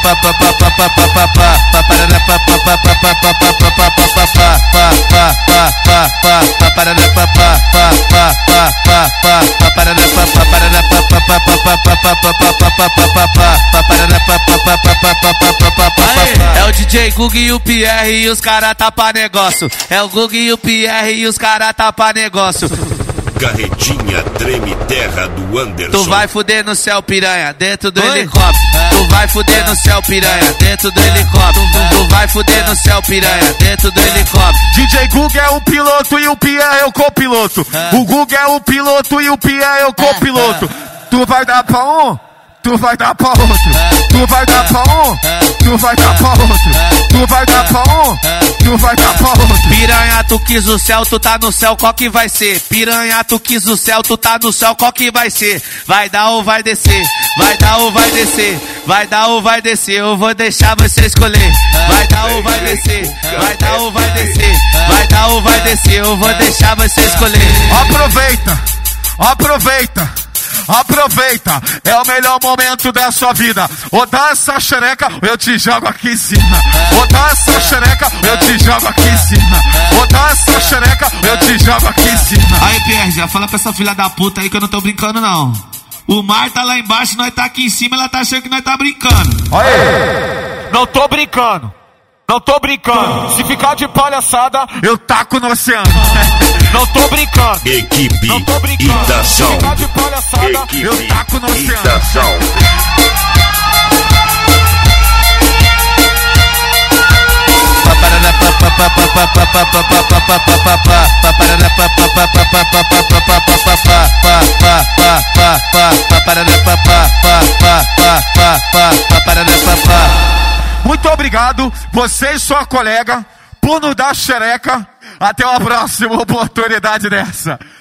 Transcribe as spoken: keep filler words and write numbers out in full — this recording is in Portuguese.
É o D J Gug e o Pierre e os cara tá pra negócio. É o Gug e o Pierre e os cara tá pra negócio. Carretinha treme terra do Anderson. Tu vai fuder no céu, piranha, dentro do Oi? helicóptero. É. Tu vai fuder no céu, piranha, dentro do helicóptero. É. Tu vai fuder no céu, piranha, dentro do helicóptero. D J Gug é o piloto e o Pierre é o copiloto. É. O Gug é o piloto e o Pierre é o copiloto. É. Tu vai dar pra um, tu vai dar pra outro. É. Tu vai dar pra um, é. tu vai dar pra outro. É. Tu vai dar pra um, é. tu vai dar pra outro. Piranha, tu quis o céu, tu tá no céu, qual que vai ser? Piranha, tu quis o céu, tu tá no céu, qual que vai ser? Vai dar ou vai descer? Vai dar ou vai descer? Vai dar ou vai descer? Eu vou deixar você escolher. Vai dar ou vai descer? Vai dar ou vai descer? Vai dar ou vai descer? Eu vou deixar você escolher. Aproveita, aproveita, aproveita, é o melhor momento da sua vida. Ou dá essa xereca, eu te jogo aqui em cima. Ou dá essa xereca, eu te jogo aqui em cima. Ou dá essa xereca, eu te jogo aqui em cima. Aí, Pierre, já fala pra essa filha da puta aí que eu não tô brincando, não. O mar tá lá embaixo, nós tá aqui em cima, ela tá achando que nós tá brincando. Aí, não tô brincando. Não tô brincando. Se ficar de palhaçada, eu taco no oceano. Não tô brincando. Equipe não tô brincando. Itação. Se ficar de palhaçada, Equipe eu taco no oceano. Itação. Muito obrigado, você e sua colega, por nos dar xereca. Até uma próxima oportunidade dessa.